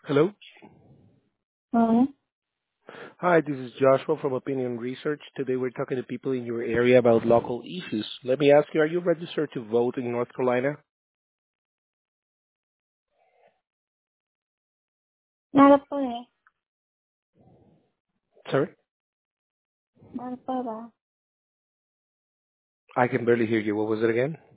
Hello. Uh, Hi, this is Joshua from Opinion Research. Today we're talking to people in your area about local issues. Let me ask you, are you registered to vote in North Carolina? no lo pude, Sorry? no lo puedo. I can barely hear you. What was it again?